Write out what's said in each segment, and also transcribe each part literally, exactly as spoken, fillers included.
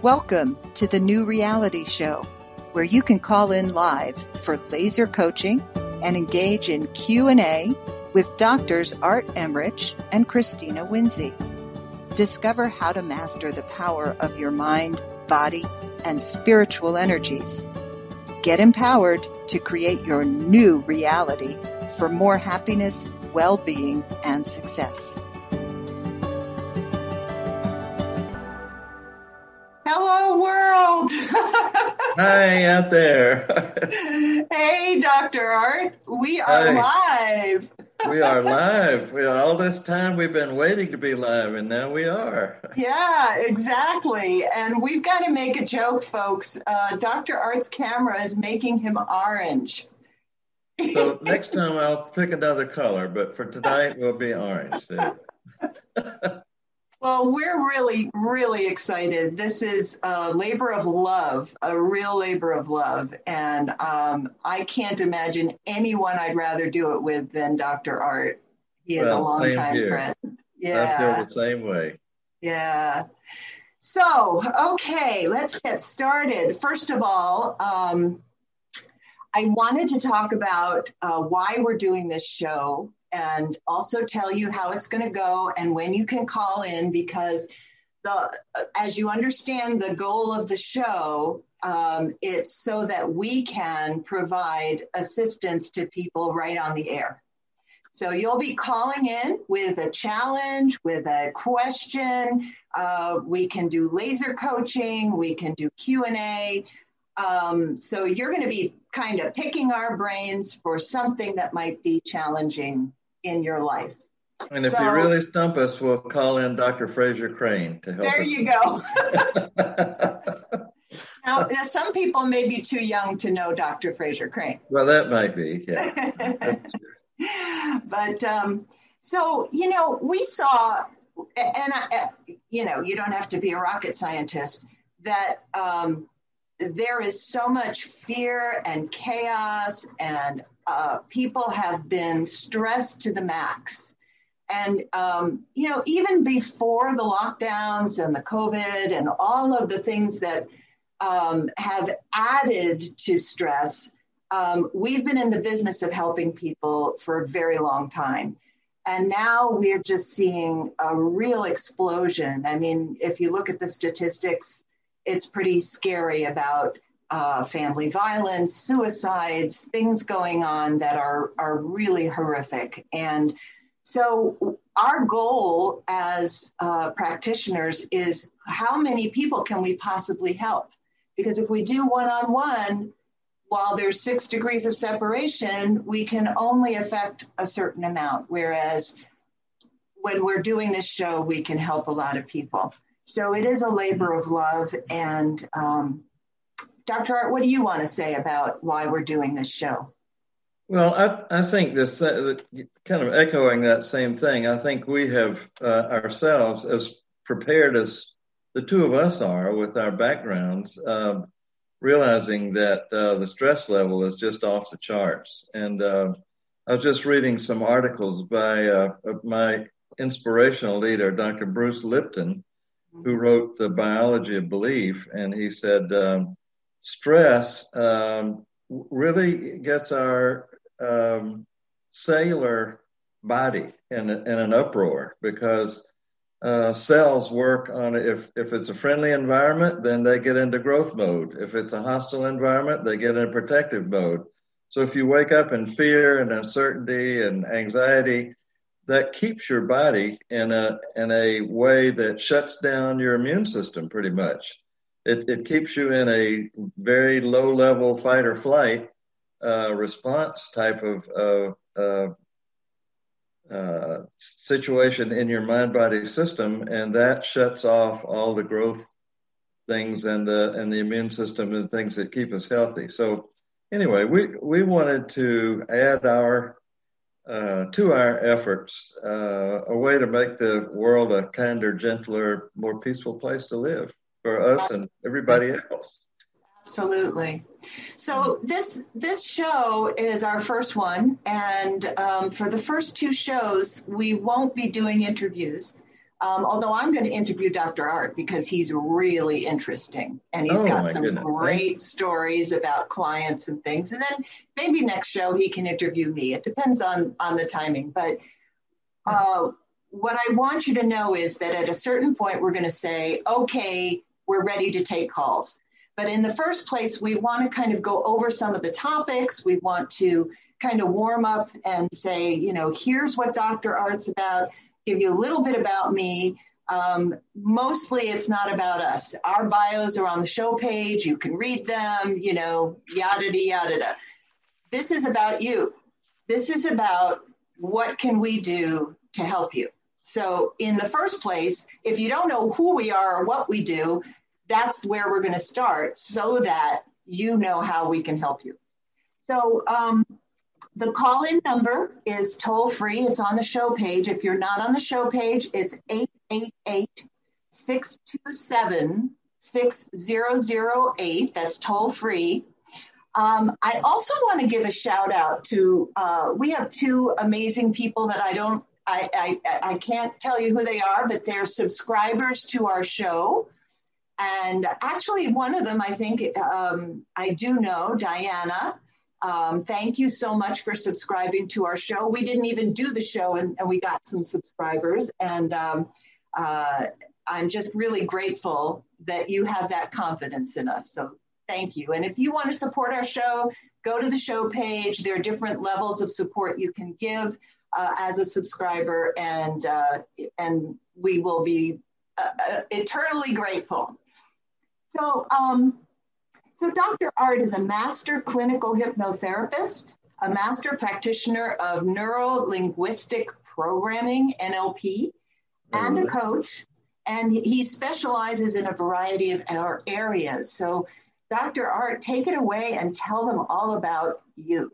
Welcome to the New Reality Show, where you can call in live for laser coaching and engage in Q and A with Doctors Art Emrich and Christina Winsey. Discover how to master the power of your mind, body, and spiritual energies. Get empowered to create your new reality for more happiness, well-being, and success. Hello, world. Hi, out there. Hey, Doctor Art. We are Hi. live. We are live. We, all this time we've been waiting to be live, and now we are. Yeah, exactly. And we've got to make a joke, folks. Uh, Doctor Art's camera is making him orange. So next time I'll pick another color, but for tonight we'll be orange. There. Well, we're really, really excited. This is a labor of love, a real labor of love. And um, I can't imagine anyone I'd rather do it with than Doctor Art. He is Well, a longtime friend. Yeah. I feel the same way. Yeah. So, okay, let's get started. First of all, um, I wanted to talk about uh, why we're doing this show, and also tell you how it's going to go and when you can call in, because the as you understand the goal of the show, um, it's so that we can provide assistance to people right on the air. So you'll be calling in with a challenge, with a question. Uh, we can do laser coaching. We can do Q and A. Um, so you're going to be kind of picking our brains for something that might be challenging in your life. And if so, you really stump us, we'll call in Doctor Fraser Crane to help there us. There you go. now, now, some people may be too young to know Doctor Fraser Crane. Well, that might be, yeah. But, um, so, you know, we saw, and, I, you know, you don't have to be a rocket scientist, that um, there is so much fear and chaos, and uh, people have been stressed to the max. And, um, you know, even before the lockdowns and the COVID and all of the things that um, have added to stress, um, we've been in the business of helping people for a very long time. And now we're just seeing a real explosion. I mean, if you look at the statistics, it's pretty scary about uh, family violence, suicides, things going on that are, are really horrific. And so our goal as uh, practitioners is how many people can we possibly help? Because if we do one-on-one, while there's six degrees of separation, we can only affect a certain amount. Whereas when we're doing this show, we can help a lot of people. So it is a labor of love. And um, Doctor Art, what do you want to say about why we're doing this show? Well, I, I think this, uh, kind of echoing that same thing, I think we have uh, ourselves, as prepared as the two of us are with our backgrounds, uh, realizing that uh, the stress level is just off the charts. And uh, I was just reading some articles by uh, my inspirational leader, Doctor Bruce Lipton, who wrote The Biology of Belief. And he said, um, stress um, really gets our um, cellular body in, in an uproar, because uh, cells work on, if, if it's a friendly environment, then they get into growth mode. If it's a hostile environment, they get in protective mode. So if you wake up in fear and uncertainty and anxiety, that keeps your body in a in a way that shuts down your immune system pretty much. It it keeps you in a very low level fight or flight uh, response type of uh, uh, uh, situation in your mind body system, and that shuts off all the growth things and the and the immune system and things that keep us healthy. So anyway, we we wanted to add our Uh, to our efforts, uh, a way to make the world a kinder, gentler, more peaceful place to live for us and everybody else. Absolutely. So this this show is our first one, and um, for the first two shows, we won't be doing interviews. Um, although I'm going to interview Doctor Art because he's really interesting and he's Oh, got my some goodness. great stories about clients and things. And then maybe next show he can interview me. It depends on, on the timing. But uh, what I want you to know is that at a certain point, we're going to say, okay, we're ready to take calls. But in the first place, we want to kind of go over some of the topics. We want to kind of warm up and say, you know, here's what Doctor Art's about. Give you a little bit about me. Um, mostly it's not about us. Our bios are on the show page. You can read them, you know, yada, yada, yada. This is about you. This is about what can we do to help you. So in the first place, if you don't know who we are or what we do, that's where we're going to start so that you know how we can help you. So, um, the call-in number is toll-free. It's on the show page. If you're not on the show page, it's eight eight eight, six two seven, six zero zero eight. That's toll-free. Um, I also want to give a shout-out to, uh, we have two amazing people that I don't, I, I, I can't tell you who they are, but they're subscribers to our show. And actually, one of them, I think, um, I do know, Diana. Um, thank you so much for subscribing to our show. We didn't even do the show and, and we got some subscribers. And um, uh, I'm just really grateful that you have that confidence in us. So thank you. And if you want to support our show, go to the show page. There are different levels of support you can give uh, as a subscriber. And, uh, and we will be uh, eternally grateful. So, um, So Doctor Art is a master clinical hypnotherapist, a master practitioner of neuro-linguistic programming, N L P, and a coach, and he specializes in a variety of our areas. So Doctor Art, take it away and tell them all about you.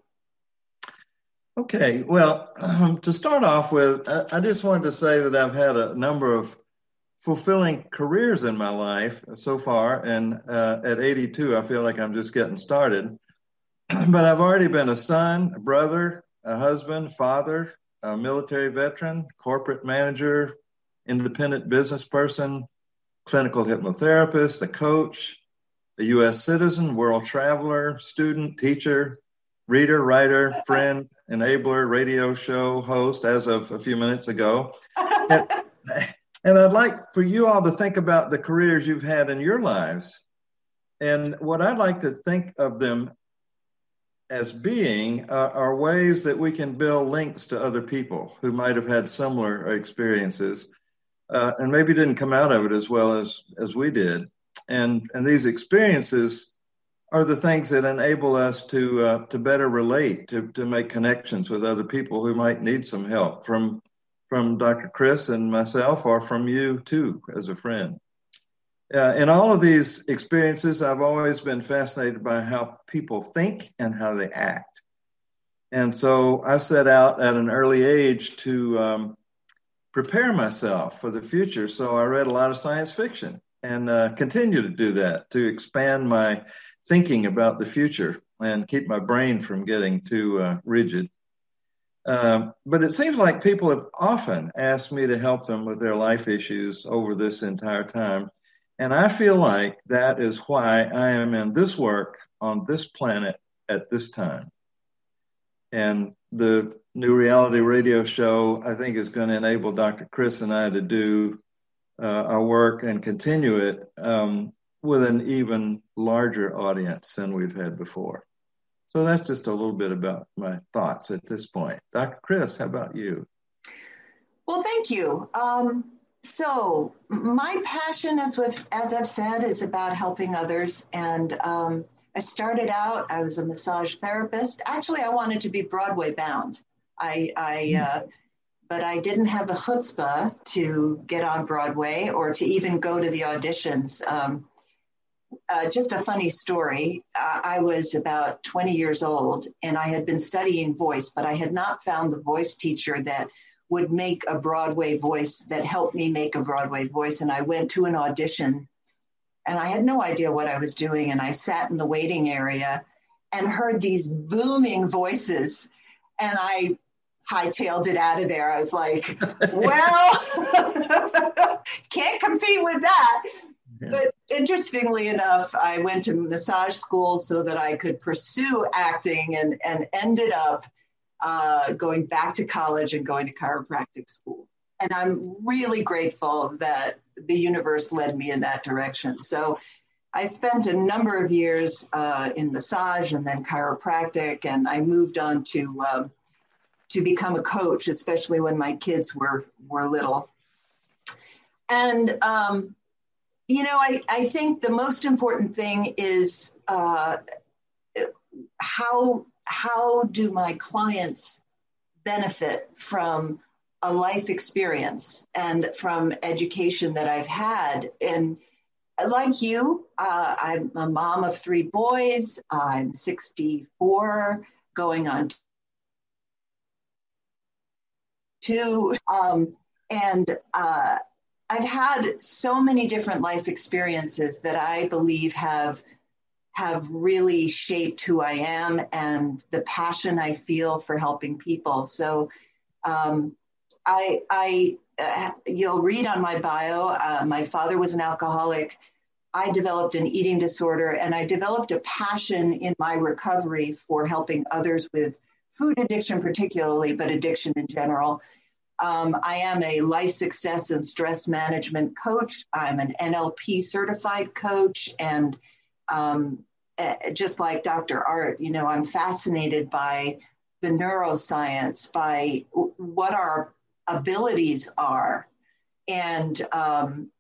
Okay, well, um, to start off with, I, I just wanted to say that I've had a number of fulfilling careers in my life so far, and uh, at eighty-two, I feel like I'm just getting started. But I've already been a son, a brother, a husband, father, a military veteran, corporate manager, independent business person, clinical hypnotherapist, a coach, a U S citizen, world traveler, student, teacher, reader, writer, friend, enabler, radio show host as of a few minutes ago. And, And I'd like for you all to think about the careers you've had in your lives. And what I'd like to think of them as being uh, are ways that we can build links to other people who might have had similar experiences uh, and maybe didn't come out of it as well as, as we did. And, and these experiences are the things that enable us to uh, to better relate, to, to make connections with other people who might need some help from from Doctor Chris and myself, or from you too, as a friend. Uh, in all of these experiences, I've always been fascinated by how people think and how they act. And so I set out at an early age to um, prepare myself for the future. So I read a lot of science fiction and uh, continue to do that, to expand my thinking about the future and keep my brain from getting too uh, rigid. Um, but it seems like people have often asked me to help them with their life issues over this entire time. And I feel like that is why I am in this work on this planet at this time. And the New Reality Radio Show, I think, is going to enable Doctor Chris and I to do uh, our work and continue it um, with an even larger audience than we've had before. So that's just a little bit about my thoughts at this point. Doctor Chris, how about you? Well, thank you. Um, so my passion, as with, as I've said, is about helping others. And um, I started out, I was a massage therapist. Actually, I wanted to be Broadway bound. I, I uh, but I didn't have the chutzpah to get on Broadway or to even go to the auditions. Um, Uh, just a funny story. Uh, I was about twenty years old and I had been studying voice, but I had not found the voice teacher that would make a Broadway voice, that helped me make a Broadway voice. And I went to an audition and I had no idea what I was doing. And I sat in the waiting area and heard these booming voices. And I hightailed it out of there. I was like, well, can't compete with that. Yeah. But interestingly enough, I went to massage school so that I could pursue acting, and, and ended up uh, going back to college and going to chiropractic school. And I'm really grateful that the universe led me in that direction. So I spent a number of years uh, in massage and then chiropractic, and I moved on to um, to become a coach, especially when my kids were were little. And um, you know, I, I think the most important thing is uh, how how do my clients benefit from a life experience and from education that I've had. And like you, uh, I'm a mom of three boys. I'm sixty-four, going on two. Um, and uh, I've had so many different life experiences that I believe have have really shaped who I am and the passion I feel for helping people. So um, I, I uh, you'll read on my bio, uh, my father was an alcoholic. I developed an eating disorder, and I developed a passion in my recovery for helping others with food addiction particularly, but addiction in general. Um, I am a life success and stress management coach. I'm an N L P certified coach, and um, just like Doctor Art, you know, I'm fascinated by the neuroscience, by what our abilities are, and um,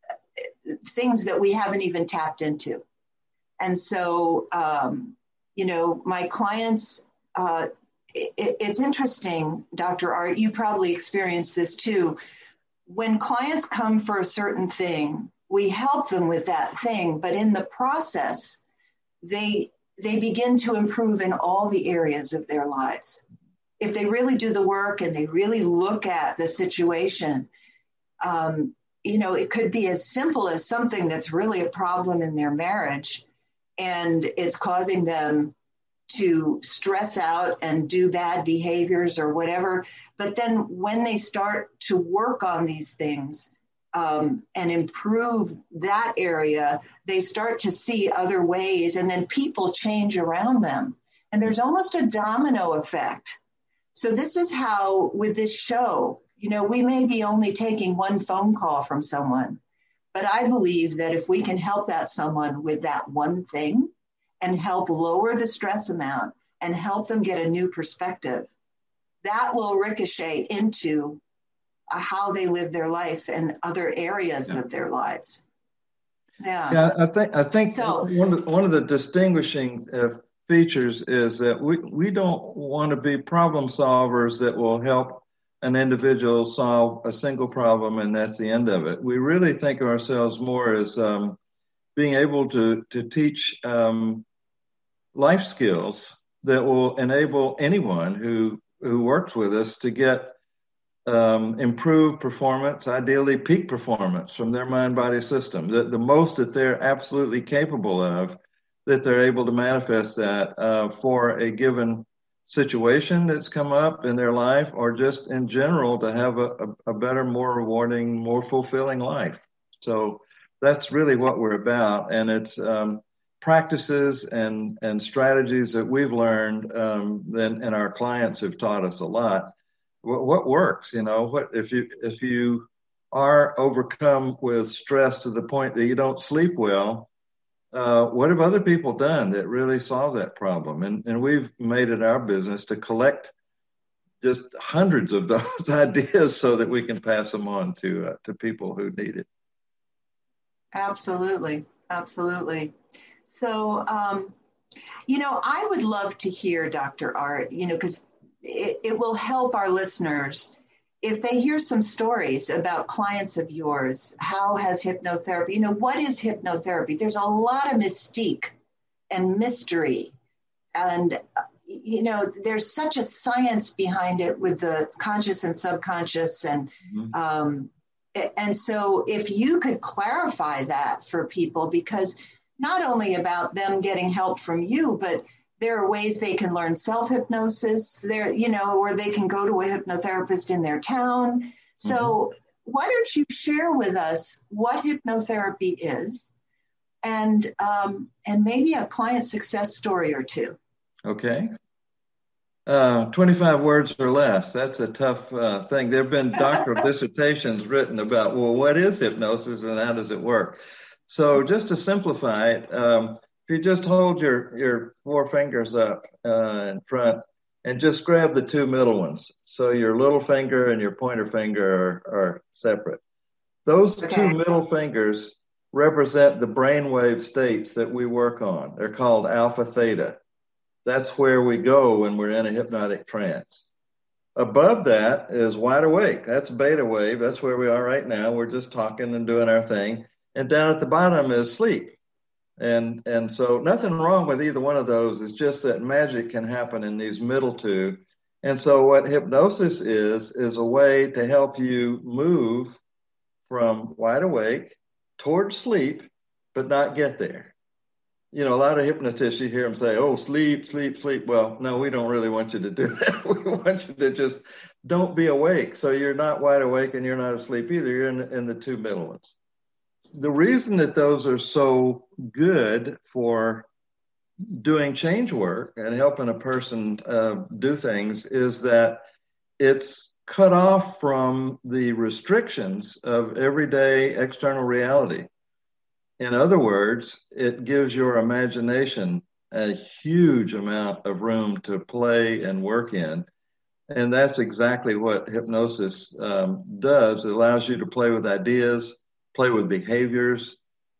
things that we haven't even tapped into. And so, um, you know, my clients, uh, it, it's interesting, Doctor Art, you probably experienced this too. When clients come for a certain thing, we help them with that thing, but in the process, they they begin to improve in all the areas of their lives. If they really do the work and they really look at the situation, um, you know, it could be as simple as something that's really a problem in their marriage, and it's causing them to stress out and do bad behaviors or whatever. But then when they start to work on these things um, and improve that area, they start to see other ways, and then people change around them. And there's almost a domino effect. So this is how, with this show, you know, we may be only taking one phone call from someone, but I believe that if we can help that someone with that one thing and help lower the stress amount and help them get a new perspective, that will ricochet into how they live their life and other areas yeah. of their lives. Yeah. Yeah, I think I think so, one of one of the distinguishing uh, features is that we we don't want to be problem solvers that will help an individual solve a single problem and that's the end of it. We really think of ourselves more as um, being able to to teach um, life skills that will enable anyone who who works with us to get um, improved performance, ideally peak performance from their mind-body system, the, the most that they're absolutely capable of, that they're able to manifest that uh, for a given situation that's come up in their life, or just in general to have a, a, a better, more rewarding, more fulfilling life. So that's really what we're about. And it's um, practices and, and strategies that we've learned um, then, and our clients have taught us a lot. What, what works, you know, what if you if you are overcome with stress to the point that you don't sleep well, uh, what have other people done that really solve that problem? And and we've made it our business to collect just hundreds of those ideas so that we can pass them on to uh, to people who need it. Absolutely, absolutely. So, um, you know, I would love to hear, Doctor Art, you know, because it, it will help our listeners if they hear some stories about clients of yours. How has hypnotherapy, you know, what is hypnotherapy? There's a lot of mystique and mystery. And, you know, there's such a science behind it with the conscious and subconscious. And, mm-hmm. um, and so if you could clarify that for people, because not only about them getting help from you, but There are ways they can learn self-hypnosis there, you know, or they can go to a hypnotherapist in their town. So mm-hmm. why don't you share with us what hypnotherapy is and um, and maybe a client success story or two. Okay. Uh, twenty-five words or less. That's a tough uh, thing. There have been doctoral dissertations written about, well, what is hypnosis and how does it work? So just to simplify it, um, if you just hold your, your four fingers up uh, in front and just grab the two middle ones. So your little finger and your pointer finger are, are separate. Those okay. two middle fingers represent the brainwave states that we work on. They're called alpha theta. That's where we go when we're in a hypnotic trance. Above that is wide awake. That's beta wave. That's where we are right now. We're just talking and doing our thing. And down at the bottom is sleep. And and so nothing wrong with either one of those. It's just that magic can happen in these middle two. And so what hypnosis is, is a way to help you move from wide awake towards sleep, but not get there. You know, a lot of hypnotists, you hear them say, oh, sleep, sleep, sleep. Well, no, we don't really want you to do that. We want you to just don't be awake. So you're not wide awake and you're not asleep either. You're in the, in the two middle ones. The reason that those are so good for doing change work and helping a person uh, do things is that it's cut off from the restrictions of everyday external reality. In other words, it gives your imagination a huge amount of room to play and work in. And that's exactly what hypnosis um, does. It allows you to play with ideas, play with behaviors,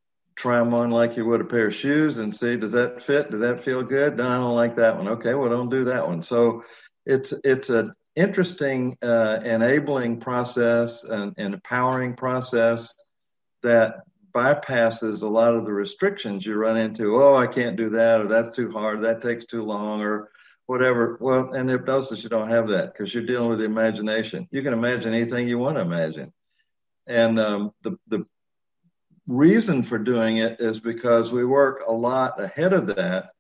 try them on like you would a pair of shoes and see, does that fit? Does that feel good? No, I don't like that one. Okay, well, don't do that one. So it's it's an interesting, uh, enabling process, an, an empowering process that bypasses a lot of the restrictions you run into. Oh, I can't do that, or that's too hard, that takes too long, or whatever. Well, in hypnosis, you don't have that because you're dealing with the imagination. You can imagine anything you want to imagine. And um, the, the reason for doing it is because we work a lot ahead of that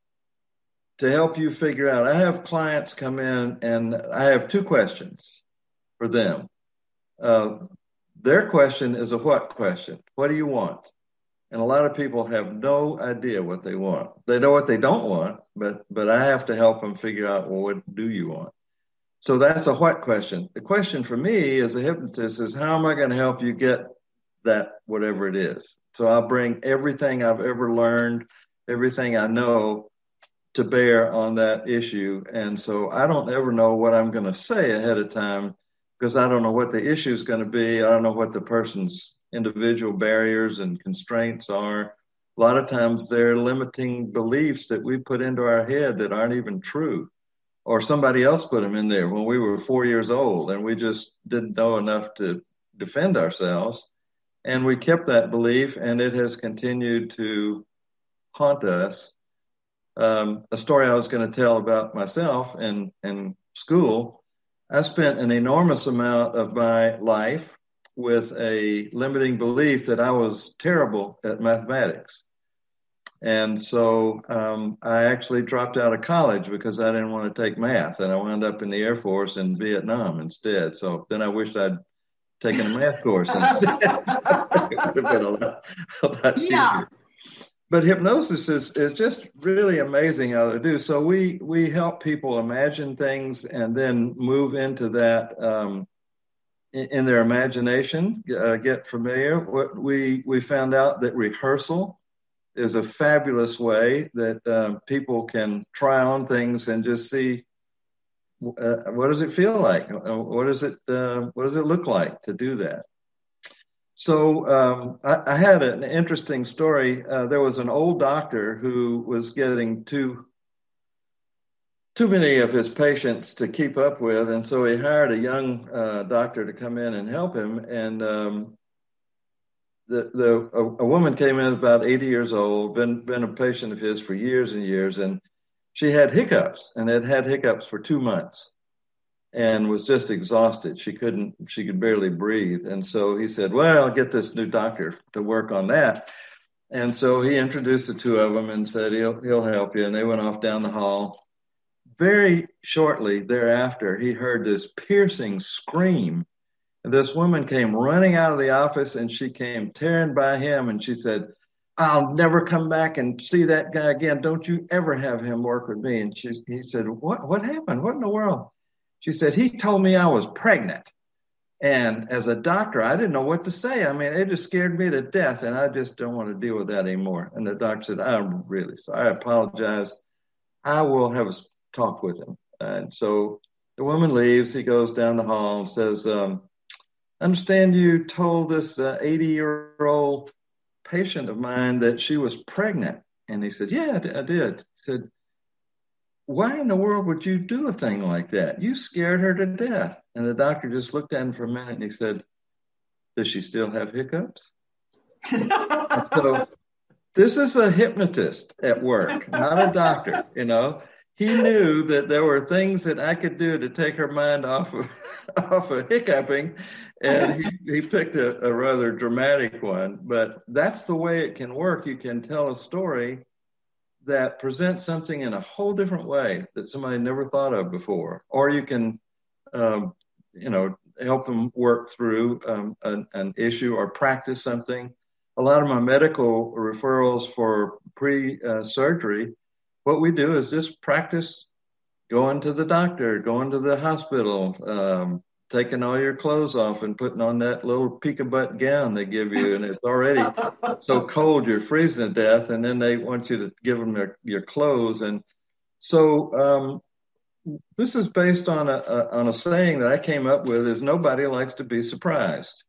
to help you figure out. I have clients come in and I have two questions for them. Uh, Their question is a what question? What do you want? And a lot of people have no idea what they want. They know what they don't want, but but I have to help them figure out, well, what do you want? So that's a what question. The question for me as a hypnotist is, how am I going to help you get that, whatever it is? So I'll bring everything I've ever learned, everything I know to bear on that issue. And so I don't ever know what I'm going to say ahead of time, because I don't know what the issue is going to be. I don't know what the person's individual barriers and constraints are. A lot of times they're limiting beliefs that we put into our head that aren't even true, or somebody else put them in there when we were four years old and we just didn't know enough to defend ourselves. And we kept that belief, and it has continued to haunt us. Um, a story I was going to tell about myself in, in school, I spent an enormous amount of my life with a limiting belief that I was terrible at mathematics. And so um, I actually dropped out of college because I didn't want to take math, and I wound up in the Air Force in Vietnam instead. So then I wished I'd taken a math course instead. It would have been a lot, a lot yeah. easier. But hypnosis is, is just really amazing how they do. So we, we help people imagine things and then move into that um, in, in their imagination, uh, get familiar. What we, we found out that rehearsal is a fabulous way that uh, people can try on things and just see uh, what does it feel like? What does it, uh, what does it look like to do that? So um, I, I had an interesting story. Uh, there was an old doctor who was getting too too many of his patients to keep up with, and so he hired a young uh, doctor to come in and help him. And um, the the a, a woman came in about eighty years old, been been a patient of his for years and years, and she had hiccups, and had had hiccups for two months. And was just exhausted. She couldn't, she could barely breathe. And so he said, well, I'll get this new doctor to work on that. And so he introduced the two of them and said, he'll, he'll help you. And they went off down the hall. Very shortly thereafter, he heard this piercing scream. And this woman came running out of the office, and she came tearing by him. And she said, I'll never come back and see that guy again. Don't you ever have him work with me. And she, he said, what, what happened? What in the world? She said, he told me I was pregnant. And as a doctor, I didn't know what to say. I mean, it just scared me to death, and I just don't want to deal with that anymore. And the doctor said, I'm really sorry. I apologize. I will have a talk with him. And so the woman leaves. He goes down the hall and says, um, I understand you told this uh, eighty-year-old patient of mine that she was pregnant. And he said, yeah, I did. He said, why in the world would you do a thing like that? You scared her to death. And the doctor just looked at him for a minute and he said, does she still have hiccups? So this is a hypnotist at work, not a doctor, you know. He knew that there were things that I could do to take her mind off of, off of hiccuping. And he, he picked a, a rather dramatic one. But that's the way it can work. You can tell a story that presents something in a whole different way that somebody never thought of before. Or you can, um, you know, help them work through um, an, an issue or practice something. A lot of my medical referrals for pre-surgery, what we do is just practice going to the doctor, going to the hospital, um, taking all your clothes off and putting on that little peek-a-butt gown they give you, and it's already so cold you're freezing to death, and then they want you to give them their, your clothes. And so um, this is based on a, a on a saying that I came up with: is nobody likes to be surprised,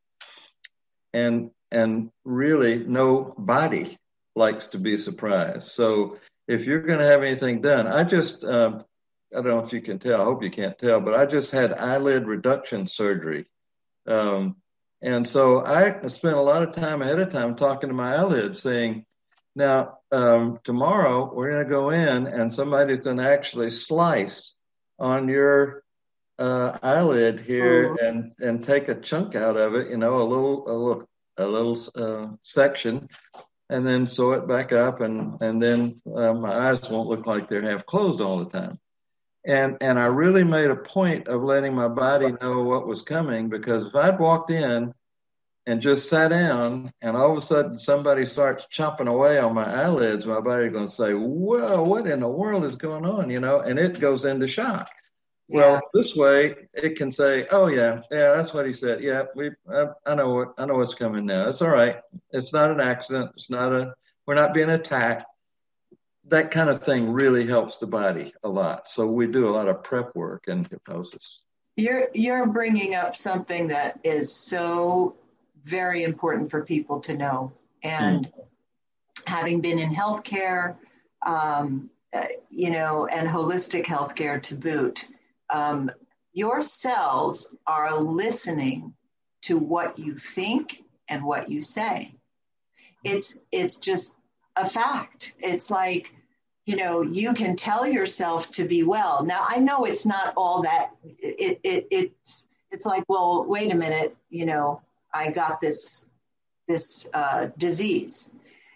and and really nobody likes to be surprised. So if you're going to have anything done, I just um, I don't know if you can tell. I hope you can't tell, but I just had eyelid reduction surgery. Um, and so I spent a lot of time ahead of time talking to my eyelids saying, now, um, tomorrow we're going to go in and somebody's going to actually slice on your uh, eyelid here oh. and, and take a chunk out of it, you know, a little, a little, a little uh, section, and then sew it back up. And, and then uh, my eyes won't look like they're half closed all the time. And and I really made a point of letting my body know what was coming, because if I'd walked in and just sat down and all of a sudden somebody starts chopping away on my eyelids, my body's going to say, whoa, what in the world is going on, you know, and it goes into shock. Yeah. Well, this way it can say, oh, yeah, yeah, that's what he said. Yeah, we, I, I know what, I know what's coming now. It's all right. It's not an accident. It's not a, we're not being attacked. That kind of thing really helps the body a lot. So we do a lot of prep work and hypnosis. You're you're bringing up something that is so very important for people to know. And mm. having been in healthcare, um, uh, you know, and holistic healthcare to boot, um, your cells are listening to what you think and what you say. It's it's just a fact. It's like, you know, you can tell yourself to be well. Now, I know it's not all that, it, it it's it's like, well, wait a minute, you know, I got this, this uh, disease.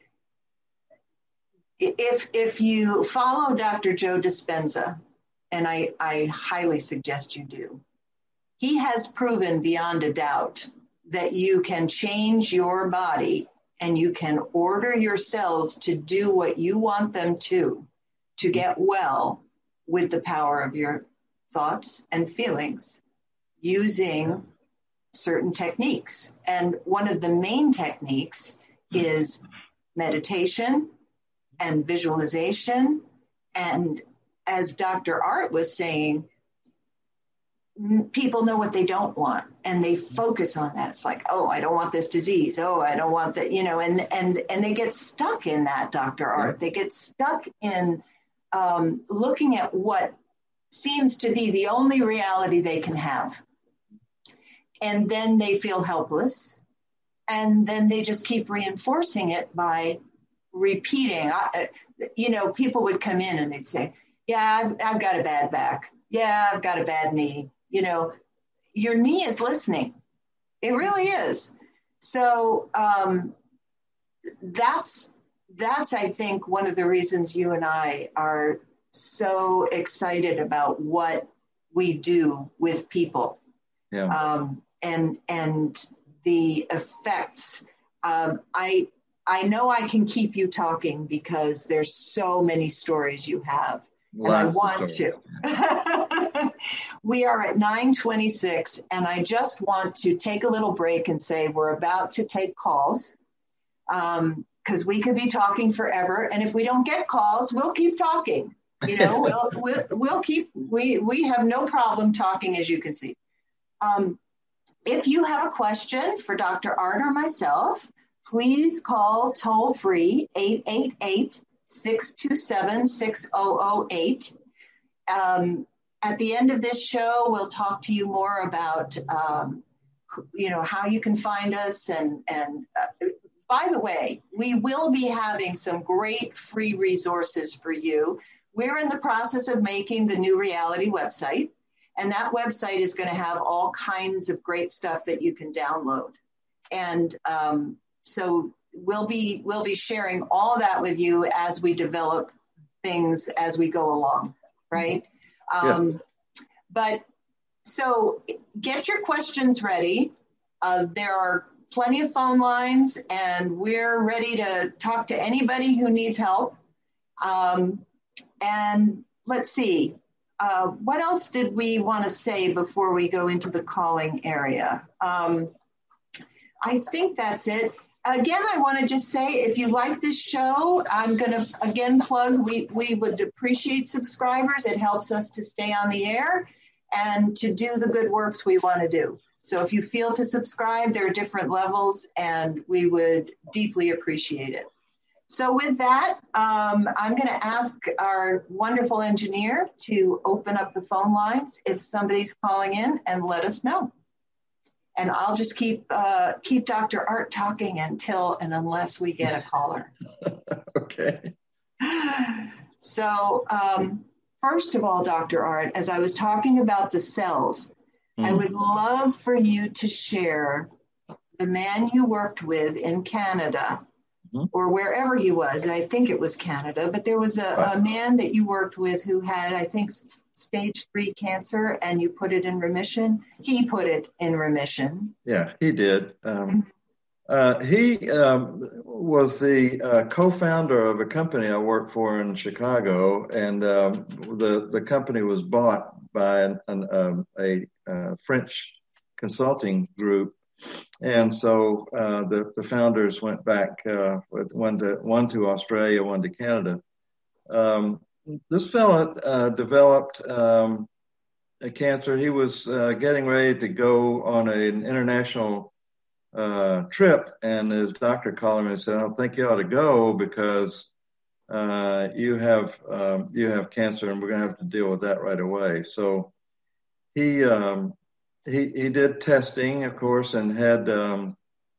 If if you follow Doctor Joe Dispenza, and I, I highly suggest you do, he has proven beyond a doubt that you can change your body and you can order your cells to do what you want them to, to get well with the power of your thoughts and feelings using certain techniques. And one of the main techniques is meditation and visualization. And as Doctor Art was saying, people know what they don't want and they focus on that. It's like, oh, I don't want this disease. Oh, I don't want that, you know, and, and, and they get stuck in that, Doctor Art. They get stuck in um, looking at what seems to be the only reality they can have. And then they feel helpless. And then they just keep reinforcing it by repeating. I, you know, people would come in and they'd say, yeah, I've, I've got a bad back. Yeah, I've got a bad knee. You know, your knee is listening. It really is. So um, that's that's, I think, one of the reasons you and I are so excited about what we do with people. Yeah. Um, and and the effects. Um, I I know I can keep you talking because there's so many stories you have, Lots and I want to. We are at nine twenty-six, and I just want to take a little break and say we're about to take calls, um, because we could be talking forever, and if we don't get calls, we'll keep talking. You know, we'll we'll we'll keep we we have no problem talking, as you can see. Um, if you have a question for Doctor Art or myself, please call toll-free eight eight eight, six two seven, six zero zero eight. Um, at the end of this show, we'll talk to you more about, um, you know, how you can find us. And, and uh, by the way, we will be having some great free resources for you. We're in the process of making the New Reality website. And that website is going to have all kinds of great stuff that you can download. And um, so we'll be we'll be sharing all that with you as we develop things as we go along, right? Um, yeah. But so get your questions ready. Uh, there are plenty of phone lines, and we're ready to talk to anybody who needs help. Um, and let's see. Uh, what else did we want to say before we go into the calling area? Um, I think that's it. Again, I want to just say, if you like this show, I'm going to, again, plug, we, we would appreciate subscribers. It helps us to stay on the air and to do the good works we want to do. So if you feel to subscribe, there are different levels, and we would deeply appreciate it. So with that, um, I'm going to ask our wonderful engineer to open up the phone lines if somebody's calling in, and let us know. And I'll just keep uh, keep Doctor Art talking until and unless we get a caller. Okay. So um, first of all, Doctor Art, as I was talking about the cells, mm. I would love for you to share the man you worked with in Canada, or wherever he was. I think it was Canada, but there was a, a man that you worked with who had, I think, stage three cancer, and you put it in remission. He put it in remission. Yeah, he did. Um, uh, he um, was the uh, co-founder of a company I worked for in Chicago, and um, the, the company was bought by an, an, um, a uh, French consulting group. And so uh, the, the founders went back, uh, one to one to Australia, one to Canada. Um, this fellow uh, developed um, a cancer. He was uh, getting ready to go on a, an international uh, trip, and his doctor called him and said, "I don't think you ought to go because uh, you have um, you have cancer, and we're going to have to deal with that right away." So he. Um, He he did testing, of course, and had um,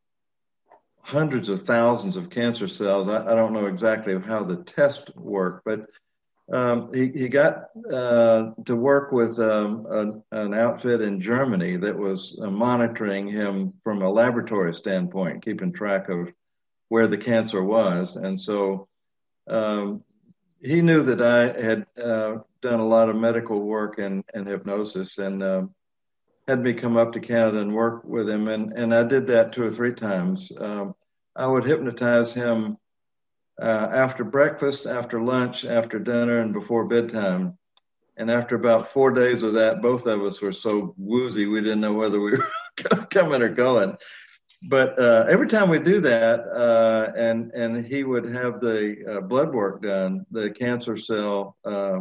hundreds of thousands of cancer cells. I, I don't know exactly how the test worked, but um, he, he got uh, to work with um, an, an outfit in Germany that was uh, monitoring him from a laboratory standpoint, keeping track of where the cancer was. And so um, he knew that I had uh, done a lot of medical work and, and hypnosis, and um, had me come up to Canada and work with him. And, and I did that two or three times. Um, I would hypnotize him uh, after breakfast, after lunch, after dinner, and before bedtime. And after about four days of that, both of us were so woozy, we didn't know whether we were coming or going. But uh, every time we do that, uh, and, and he would have the uh, blood work done, the cancer cell uh,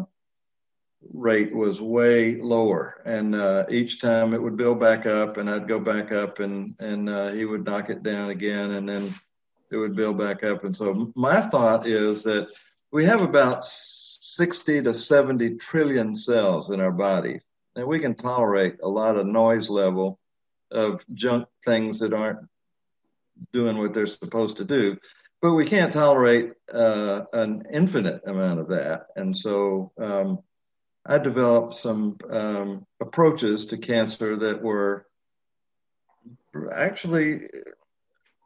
rate was way lower, and uh, each time it would build back up, and I'd go back up, and and uh, he would knock it down again, and then it would build back up. And so my thought is that we have about sixty to seventy trillion cells in our body, and we can tolerate a lot of noise level of junk things that aren't doing what they're supposed to do, but we can't tolerate uh, an infinite amount of that. And so um, I developed some um, approaches to cancer that were actually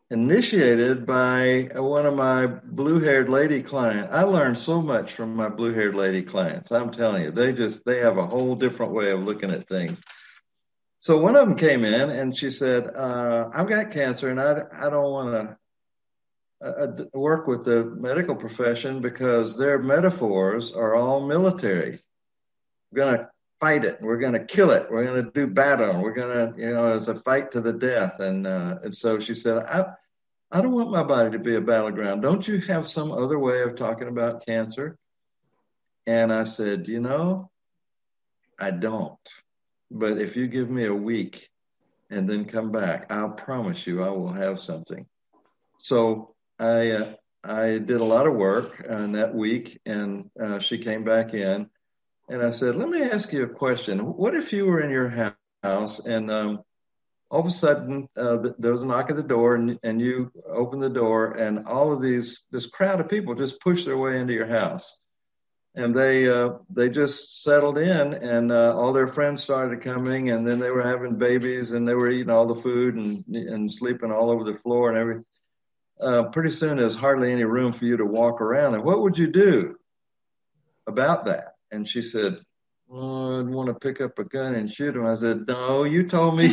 initiated by one of my blue-haired lady clients. I learned so much from my blue-haired lady clients. I'm telling you, they just, they have a whole different way of looking at things. So one of them came in and she said, uh, I've got cancer and I, I don't want to uh, work with the medical profession because their metaphors are all military. We're going to fight it. We're going to kill it. We're going to do battle. We're going to, you know, it's a fight to the death. And, uh, and so she said, I, I don't want my body to be a battleground. Don't you have some other way of talking about cancer? And I said, you know, I don't. But if you give me a week and then come back, I'll promise you I will have something. So I uh, I did a lot of work on that week, and uh, she came back in, and I said, let me ask you a question. What if you were in your house and um, all of a sudden uh, there was a knock at the door, and, and you open the door, and all of these, this crowd of people just push their way into your house. And they uh, they just settled in, and uh, all their friends started coming, and then they were having babies, and they were eating all the food and and sleeping all over the floor and everything. Uh, pretty soon, there's hardly any room for you to walk around. And what would you do about that? And she said, oh, I'd want to pick up a gun and shoot him. I said, no, you told me.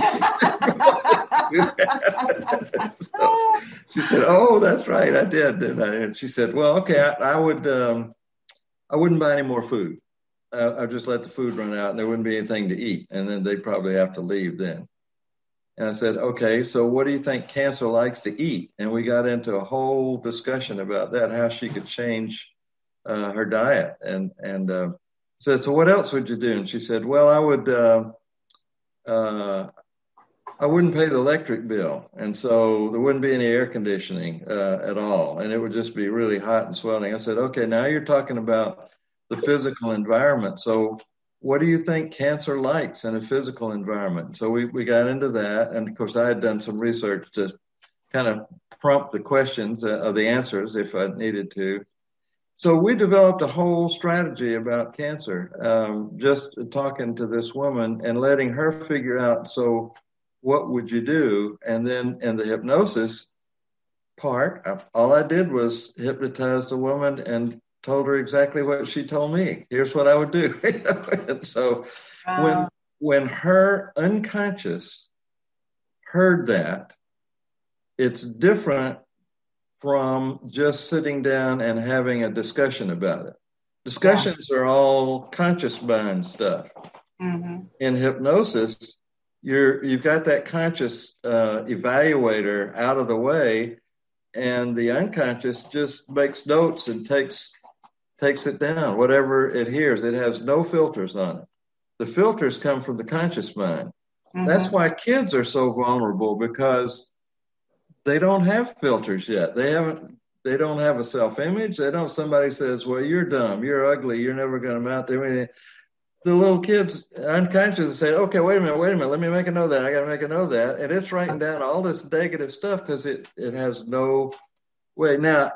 So she said, oh, that's right, I did, didn't I? And she said, well, okay, I, I would. Um, I wouldn't buy any more food. Uh, I'd just let the food run out and there wouldn't be anything to eat. And then they'd probably have to leave then. And I said, okay, so what do you think cancer likes to eat? And we got into a whole discussion about that, how she could change uh, her diet. And, and uh, said, so what else would you do? And she said, well, I would, uh, uh, I wouldn't pay the electric bill. And so there wouldn't be any air conditioning uh, at all. And it would just be really hot and sweltering. I said, okay, now you're talking about the physical environment. So what do you think cancer likes in a physical environment? So we, we got into that. And of course, I had done some research to kind of prompt the questions uh, of the answers if I needed to. So we developed a whole strategy about cancer, um, just talking to this woman and letting her figure out, so what would you do? And then in the hypnosis part, all I did was hypnotize the woman and told her exactly what she told me. Here's what I would do. And so uh, when when her unconscious heard that, it's different from just sitting down and having a discussion about it. Discussions yeah. are all conscious mind stuff. Mm-hmm. In hypnosis, You're, you've got that conscious uh, evaluator out of the way, and the unconscious just makes notes and takes takes it down, whatever it hears. It has no filters on it. The filters come from the conscious mind. Mm-hmm. That's why kids are so vulnerable, because they don't have filters yet. They haven't. They don't have a self-image. They don't. Somebody says, "Well, you're dumb. You're ugly. You're never going to amount to anything." The little kids unconscious say, okay, wait a minute, wait a minute, let me make a note of that. I got to make a note of that. And it's writing down all this negative stuff because it, it has no way. Now,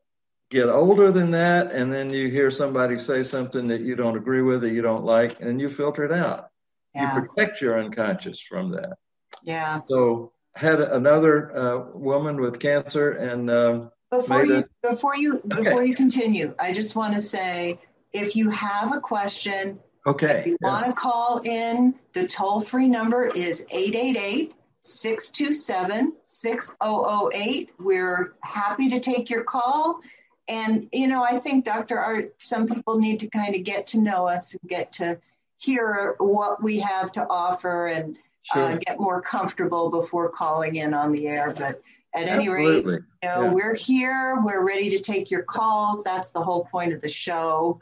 get older than that, and then you hear somebody say something that you don't agree with or you don't like, and you filter it out. Yeah. You protect your unconscious from that. Yeah. So had another uh, woman with cancer, and um, before you a, before you okay. before you continue, I just want to say, if you have a question, okay. If you yeah. want to call in, the toll-free number is eight eight eight, six two seven, six zero zero eight. We're happy to take your call. And, you know, I think, Doctor Art, some people need to kind of get to know us and get to hear what we have to offer and sure. uh, get more comfortable before calling in on the air. But at any Absolutely. rate, you know, yeah. we're here. We're ready to take your calls. That's the whole point of the show.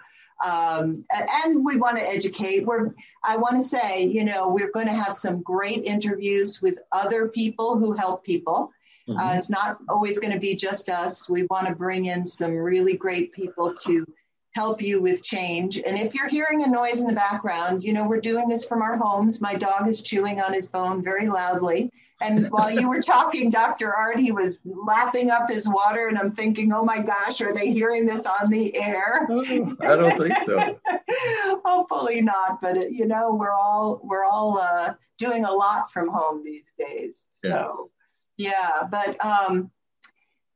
Um, and we want to educate. We're, I want to say, you know, we're going to have some great interviews with other people who help people. Mm-hmm. Uh, it's not always going to be just us. We want to bring in some really great people to help you with change. And if you're hearing a noise in the background, you know, we're doing this from our homes. My dog is chewing on his bone very loudly. And while you were talking, Doctor Art, he was lapping up his water, and I'm thinking, oh my gosh, are they hearing this on the air? I don't think so. Hopefully not, but it, you know, we're all we're all uh, doing a lot from home these days. So, yeah, yeah but um,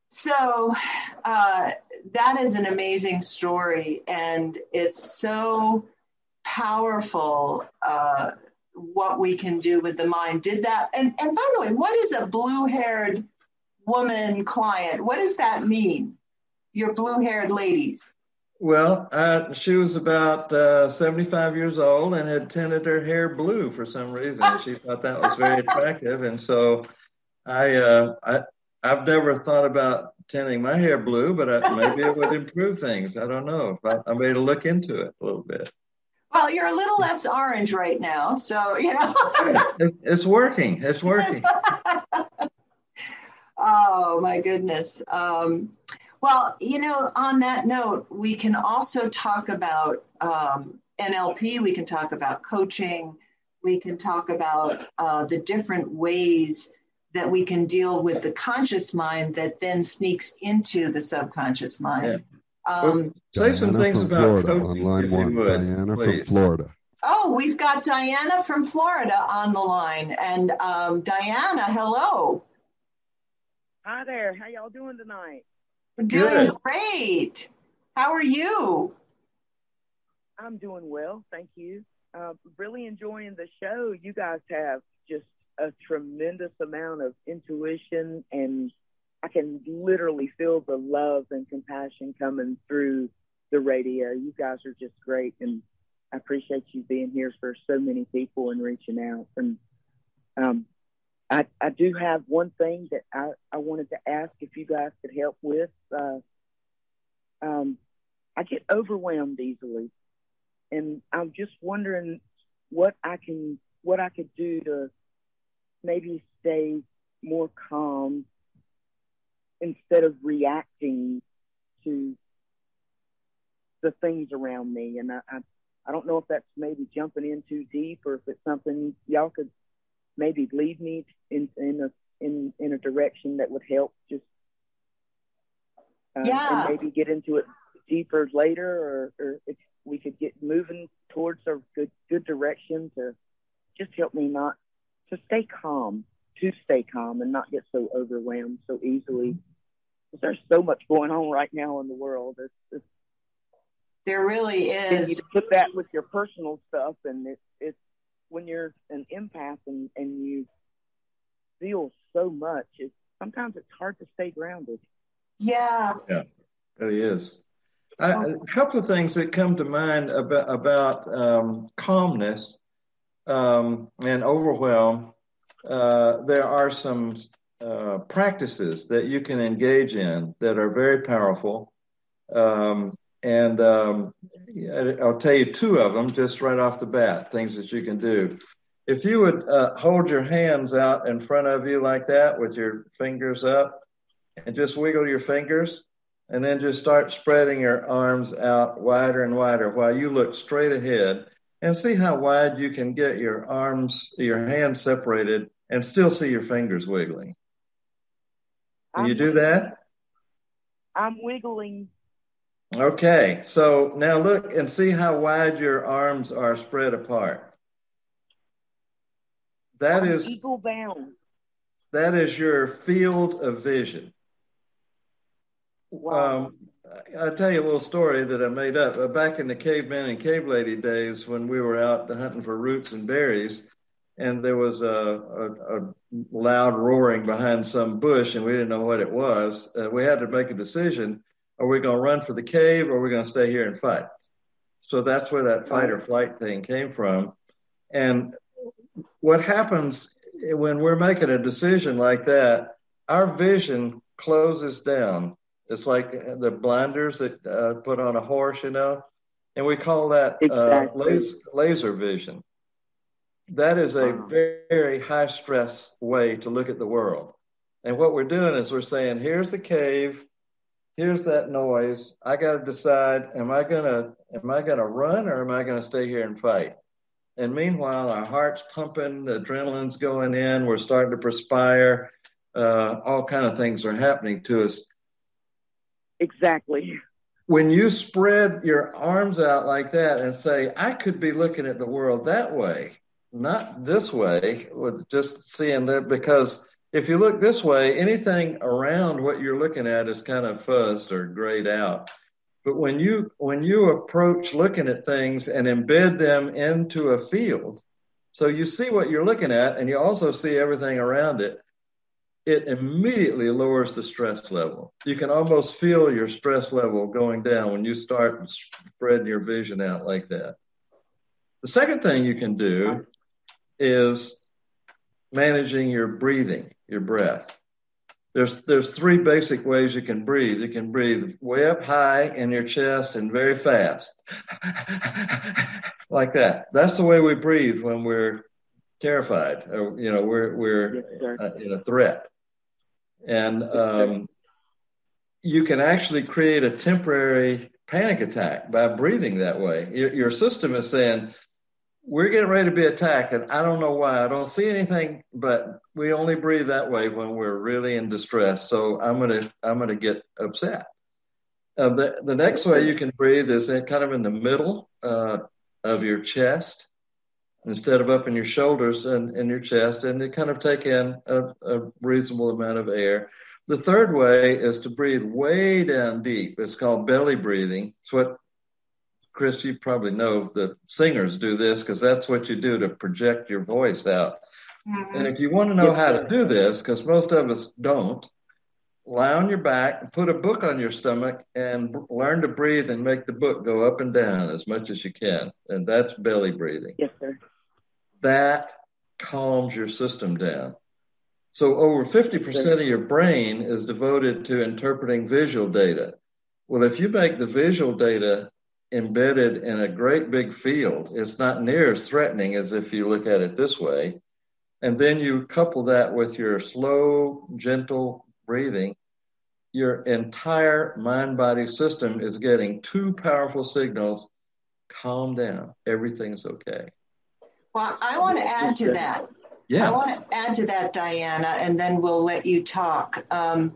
So uh, that is an amazing story, and it's so powerful uh, what we can do with the mind. Did that, and, and by the way, what is a blue-haired woman client? What does that mean, your blue-haired ladies? Well, uh, she was about uh, seventy-five years old and had tinted her hair blue for some reason. She thought that was very attractive, and so I, uh, I I've never thought about tinting my hair blue, but I, maybe it would improve things. I don't know. I, I made a look into it a little bit. Well, you're a little less orange right now, so, you know. it, it's working. It's working. Oh, my goodness. Um, well, you know, on that note, we can also talk about um, N L P. We can talk about coaching. We can talk about uh, the different ways that we can deal with the conscious mind that then sneaks into the subconscious mind. Yeah. Um, well, say some things about Florida, coaching, on line if one. you would, Diana please. from Florida. Oh, we've got Diana from Florida on the line. And um, Diana, hello. Hi there. How y'all doing tonight? We're doing Good. great. How are you? I'm doing well, thank you. Uh, really enjoying the show. You guys have just a tremendous amount of intuition, and I can literally feel the love and compassion coming through the radio. You guys are just great, and I appreciate you being here for so many people and reaching out. And um, I, I do have one thing that I, I wanted to ask if you guys could help with. Uh, um, I get overwhelmed easily, and I'm just wondering what I can, what I could do to maybe stay more calm instead of reacting to the things around me. And I, I, I don't know if that's maybe jumping in too deep, or if it's something y'all could maybe lead me in in a in, in a direction that would help. Just uh, Yeah. and maybe get into it deeper later, or, or if we could get moving towards a good good direction to just help me not to stay calm, to stay calm and not get so overwhelmed so easily. Because there's so much going on right now in the world. It's, it's, There really and is. you put that with your personal stuff, and it's it's when you're an empath and, and you feel so much, it's sometimes it's hard to stay grounded. Yeah. Yeah, it is. I, a couple of things that come to mind about, about um, calmness um, and overwhelm. Uh, there are some uh, practices that you can engage in that are very powerful. Um, and um, I'll tell you two of them just right off the bat, things that you can do. If you would uh, hold your hands out in front of you like that with your fingers up and just wiggle your fingers, and then just start spreading your arms out wider and wider while you look straight ahead, and see how wide you can get your arms, your hands separated and still see your fingers wiggling. Can I'm you do wiggling. that? I'm wiggling. Okay, so now look and see how wide your arms are spread apart. That I'm is eagle bound. that is your field of vision. Wow. Um, I'll tell you a little story that I made up. Uh, back in the caveman and cave lady days when we were out hunting for roots and berries, and there was a, a, a loud roaring behind some bush, and we didn't know what it was. Uh, we had to make a decision. Are we going to run for the cave, or are we going to stay here and fight? So that's where that fight or flight thing came from. And what happens when we're making a decision like that, our vision closes down. It's like the blinders that uh, put on a horse, you know, and we call that uh, Exactly. laser, laser vision. That is a Wow. very, very high stress way to look at the world. And what we're doing is we're saying, here's the cave, here's that noise. I got to decide, am I gonna am I gonna run, or am I gonna stay here and fight? And meanwhile, our heart's pumping, the adrenaline's going in, we're starting to perspire, uh, all kind of things are happening to us. Exactly. When you spread your arms out like that and say, I could be looking at the world that way, not this way, with just seeing that, because if you look this way, anything around what you're looking at is kind of fuzzed or grayed out. But when you when you approach looking at things and embed them into a field, so you see what you're looking at and you also see everything around it, it immediately lowers the stress level. You can almost feel your stress level going down when you start spreading your vision out like that. The second thing you can do is managing your breathing, your breath. There's there's three basic ways you can breathe. You can breathe way up high in your chest and very fast, like that. That's the way we breathe when we're terrified, or you know, we're we're yes, uh, in a threat. And um, you can actually create a temporary panic attack by breathing that way. Your, your system is saying, we're getting ready to be attacked, and I don't know why. I don't see anything, but we only breathe that way when we're really in distress. So I'm gonna I'm gonna get upset. Uh, the the next way you can breathe is in, kind of in the middle uh, of your chest, instead of up in your shoulders and in your chest, and you kind of take in a, a reasonable amount of air. The third way is to breathe way down deep. It's called belly breathing. It's what, Chris, you probably know that singers do this because that's what you do to project your voice out. Mm-hmm. And if you want to know yes, how sir. to do this, because most of us don't, lie on your back, put a book on your stomach, and b- learn to breathe and make the book go up and down as much as you can. And that's belly breathing. Yes, sir. That calms your system down. So over fifty percent of your brain is devoted to interpreting visual data. Well, if you make the visual data embedded in a great big field, it's not near as threatening as if you look at it this way. And then you couple that with your slow, gentle breathing, your entire mind-body system is getting two powerful signals. Calm down. Everything's okay. Well, I want to add to that. Yeah. I want to add to that, Diana, and then we'll let you talk. Um,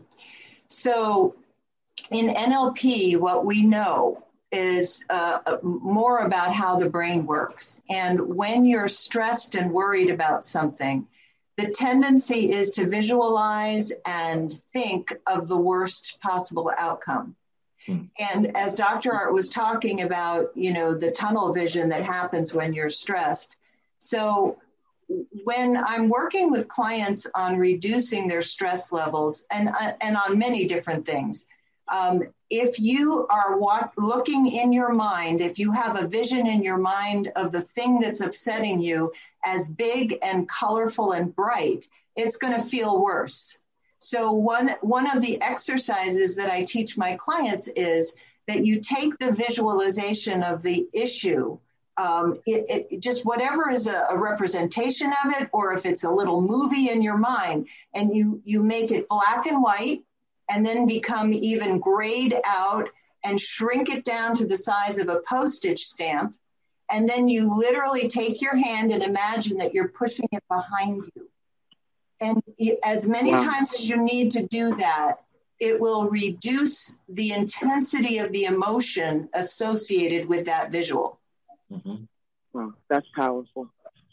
so in N L P, what we know is uh, more about how the brain works. And when you're stressed and worried about something, the tendency is to visualize and think of the worst possible outcome. Hmm. And as Doctor Art was talking about, you know, the tunnel vision that happens when you're stressed. So when I'm working with clients on reducing their stress levels and, uh, and on many different things, um, if you are walk, looking in your mind, if you have a vision in your mind of the thing that's upsetting you as big and colorful and bright, it's going to feel worse. So one, one of the exercises that I teach my clients is that you take the visualization of the issue, um, it, it just whatever is a, a representation of it, or if it's a little movie in your mind, and you, you make it black and white, and then become even grayed out and shrink it down to the size of a postage stamp. And then you literally take your hand and imagine that you're pushing it behind you. And as many wow. times as you need to do that, it will reduce the intensity of the emotion associated with that visual. Mm-hmm. Wow, that's powerful.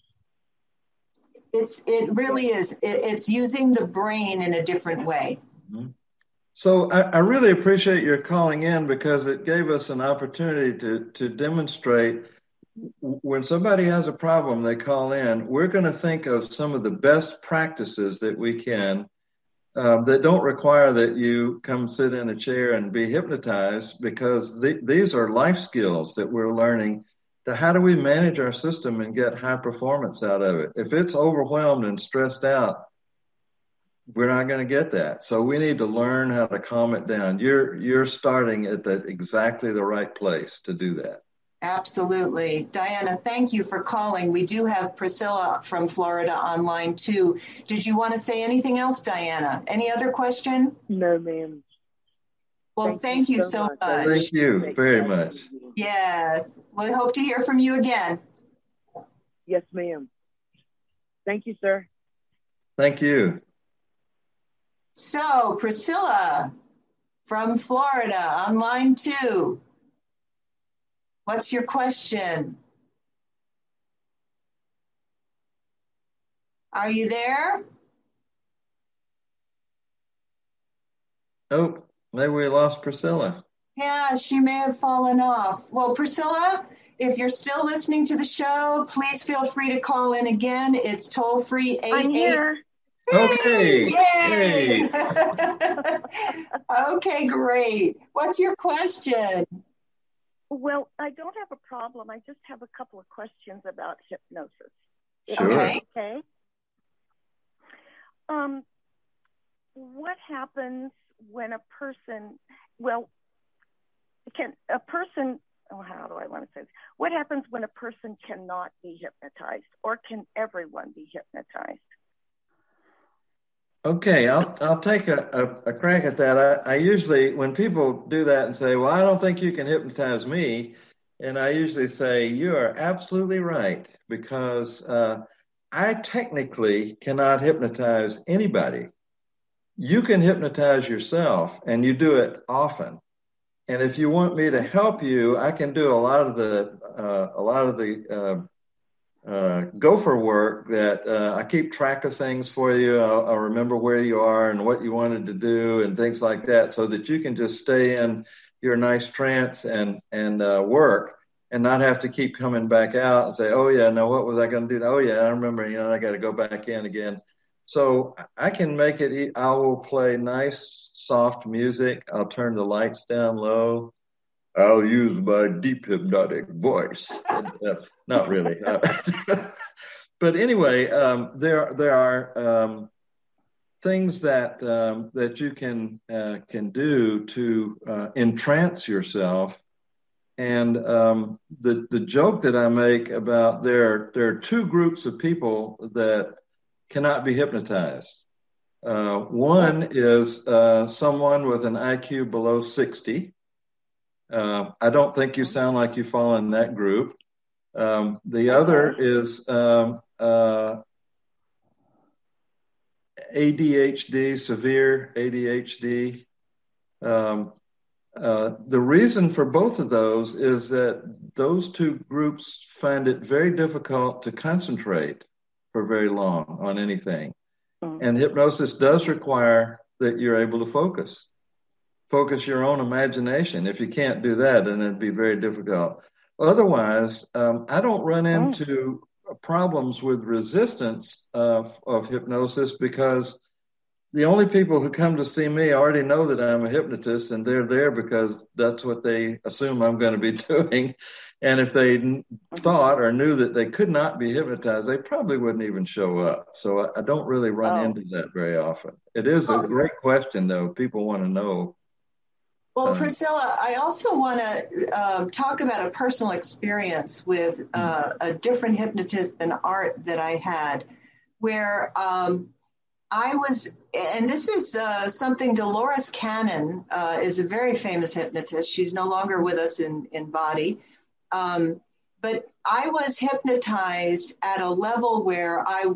It's, it really is. It, it's using the brain in a different way. Mm-hmm. So I, I really appreciate your calling in, because it gave us an opportunity to, to demonstrate when somebody has a problem, they call in, we're going to think of some of the best practices that we can um, that don't require that you come sit in a chair and be hypnotized, because th- these are life skills that we're learning to how do we manage our system and get high performance out of it. If it's overwhelmed and stressed out, we're not going to get that. So we need to learn how to calm it down. You're you're starting at the, exactly the right place to do that. Absolutely. Diana, thank you for calling. We do have Priscilla from Florida online too. Did you want to say anything else, Diana? Any other question? No, ma'am. Well, thank, thank you, you so much. much. Thank you very much. Yeah. We hope to hear from you again. Yes, ma'am. Thank you, sir. Thank you. So, Priscilla from Florida, online too. What's your question? Are you there? Oh, maybe we lost Priscilla. Yeah, she may have fallen off. Well, Priscilla, if you're still listening to the show, please feel free to call in again. It's toll free eight eight. I'm here. Okay. Yay! Yay. Okay, great. What's your question? Well, I don't have a problem. I just have a couple of questions about hypnosis. Sure. Okay. Okay. Um, what happens when a person, well, can a person, oh, how do I want to say this? What happens when a person cannot be hypnotized, or can everyone be hypnotized? Okay, I'll I'll take a, a, a crack at that. I, I usually, when people do that and say, well, I don't think you can hypnotize me, and I usually say, you are absolutely right, because uh, I technically cannot hypnotize anybody. You can hypnotize yourself, and you do it often. And if you want me to help you, I can do a lot of the uh, a lot of the uh, uh, gopher work that uh, I keep track of things for you. I'll, I'll remember where you are and what you wanted to do and things like that, so that you can just stay in your nice trance and and uh, work, and not have to keep coming back out and say, oh yeah, no, what was I going to do? Oh yeah, I remember, you know, I got to go back in again. So I can make it, I will play nice, soft music. I'll turn the lights down low. I'll use my deep hypnotic voice. uh, not really. Uh, but anyway, um, there there are um, things that um, that you can uh, can do to uh, entrance yourself. And um, the the joke that I make about there there are two groups of people that cannot be hypnotized. Uh, one is uh, someone with an I Q below sixty. Uh, I don't think you sound like you fall in that group. Um, the other is um, uh, A D H D, severe A D H D. Um, uh, the reason for both of those is that those two groups find it very difficult to concentrate for very long on anything. Mm-hmm. And hypnosis does require that you're able to focus. Focus your own imagination. If you can't do that, then it'd be very difficult. Otherwise, um, I don't run into oh. problems with resistance of, of hypnosis, because the only people who come to see me already know that I'm a hypnotist, and they're there because that's what they assume I'm going to be doing. And if they n- thought or knew that they could not be hypnotized, they probably wouldn't even show up. So I, I don't really run oh. into that very often. It is a great question, though. People want to know. Well, Priscilla, I also want to um, talk about a personal experience with uh, a different hypnotist than Art that I had, where um, I was, and this is uh, something Dolores Cannon uh, is a very famous hypnotist. She's no longer with us in, in body. Um, but I was hypnotized at a level where I,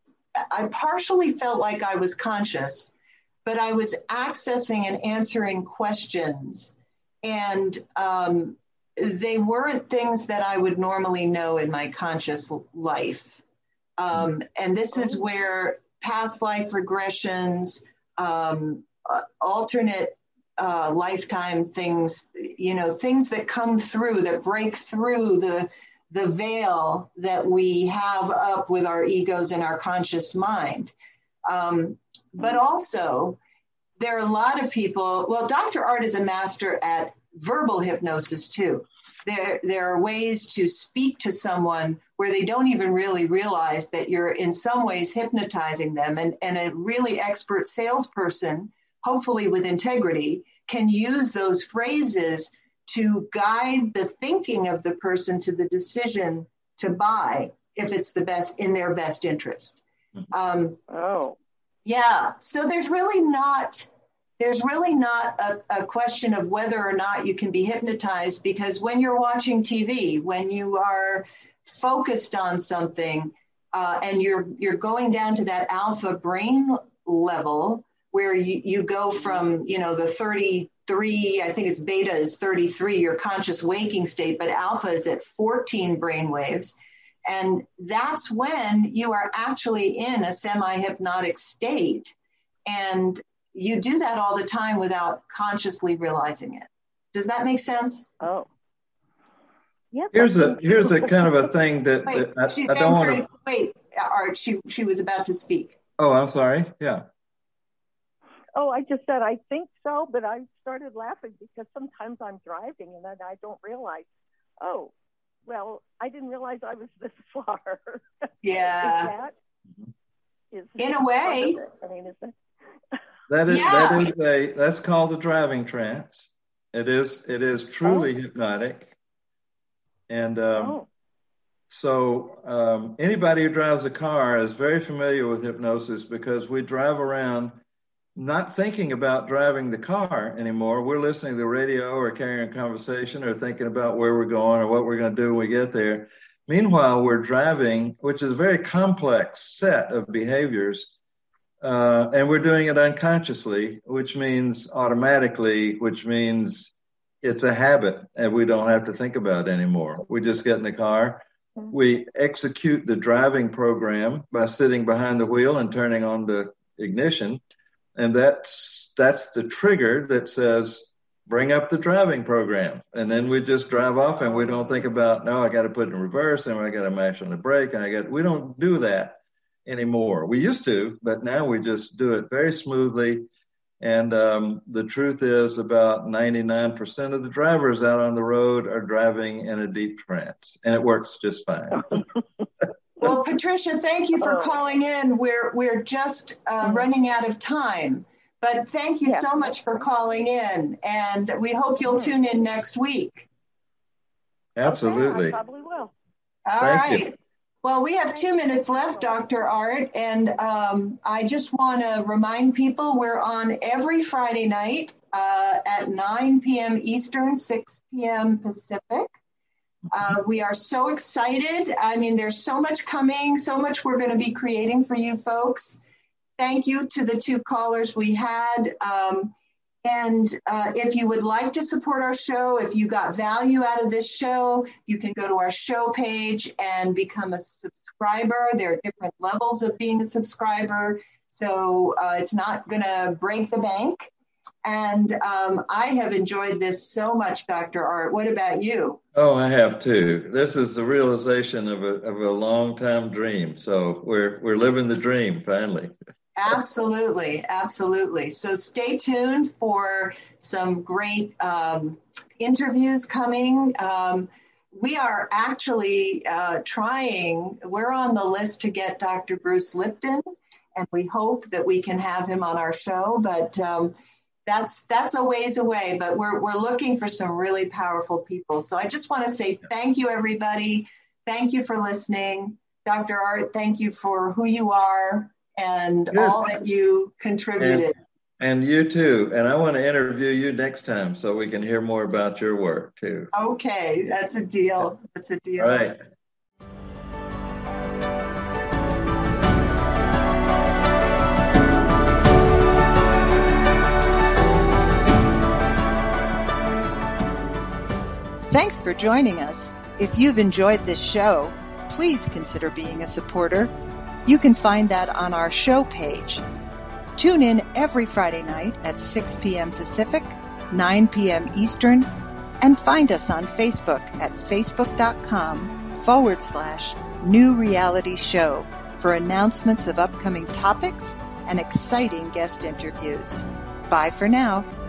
I partially felt like I was conscious, but I was accessing and answering questions. And um, they weren't things that I would normally know in my conscious life. Um, and this is where past life regressions, um, uh, alternate uh, lifetime things, you know, things that come through, that break through the the veil that we have up with our egos and our conscious mind. Um, but also, there are a lot of people, well, Doctor Art is a master at verbal hypnosis too. There, there are ways to speak to someone where they don't even really realize that you're in some ways hypnotizing them. And, and a really expert salesperson, hopefully with integrity, can use those phrases to guide the thinking of the person to the decision to buy, if it's the best in their best interest. Um, oh, yeah. So there's really not, there's really not a, a question of whether or not you can be hypnotized, because when you're watching T V, when you are focused on something uh, and you're you're going down to that alpha brain level where you, you go from, you know, the thirty-three, I think it's beta is thirty-three, your conscious waking state, but alpha is at fourteen brain waves. And that's when you are actually in a semi-hypnotic state. And you do that all the time without consciously realizing it. Does that make sense? Oh. Yes, here's a here's a kind of a thing that, wait, that I, she's I don't want to. Wait, Art, she she was about to speak. Oh, I'm sorry. Yeah. Oh, I just said I think so, but I started laughing because sometimes I'm driving and then I don't realize. Oh, well, I didn't realize I was this far. Yeah. Is that, is in a way. I mean, is that? That is Yeah. that is a that's called the driving trance. It is it is truly oh. hypnotic. And um, oh. so um, anybody who drives a car is very familiar with hypnosis because we drive around not thinking about driving the car anymore. We're listening to the radio or carrying a conversation or thinking about where we're going or what we're going to do when we get there. Meanwhile, we're driving, which is a very complex set of behaviors, uh, and we're doing it unconsciously, which means automatically, which means it's a habit and we don't have to think about it anymore. We just get in the car. We execute the driving program by sitting behind the wheel and turning on the ignition. And that's, that's the trigger that says, bring up the driving program. And then we just drive off and we don't think about, no, I got to put it in reverse and I got to mash on the brake. And I got, we don't do that anymore. We used to, but now we just do it very smoothly. And um, the truth is about ninety-nine percent of the drivers out on the road are driving in a deep trance, and it works just fine. Well, Patricia, thank you for calling in. We're we're just uh, running out of time, but thank you yeah. so much for calling in, and we hope you'll tune in next week. Absolutely. Okay, I probably will. All thank right. You. Well, we have two minutes left, Doctor Art, and um, I just want to remind people we're on every Friday night uh, at nine p.m. Eastern, six p.m. Pacific. Uh, we are so excited. I mean, there's so much coming, so much we're going to be creating for you folks. Thank you to the two callers we had. Um, and uh, if you would like to support our show, if you got value out of this show, you can go to our show page and become a subscriber. There are different levels of being a subscriber, so uh, it's not going to break the bank. And um, I have enjoyed this so much, Doctor Art. What about you? Oh, I have too. This is the realization of a of a long time dream. So we're we're living the dream finally. Absolutely, absolutely. So stay tuned for some great um, interviews coming. Um, we are actually uh, trying, we're on the list to get Doctor Bruce Lipton, and we hope that we can have him on our show, but um, that's that's a ways away, but we're we're looking for some really powerful people. So I just want to say thank you, everybody. Thank you for listening. Doctor Art, thank you for who you are and Good. all that you contributed. And, and you too. And I want to interview you next time so we can hear more about your work too. Okay, that's a deal. That's a deal. All right. Thanks for joining us. If you've enjoyed this show, please consider being a supporter. You can find that on our show page. Tune in every Friday night at six p.m. Pacific, nine p.m. Eastern, and find us on Facebook at facebook.com forward slash new reality show for announcements of upcoming topics and exciting guest interviews. Bye for now.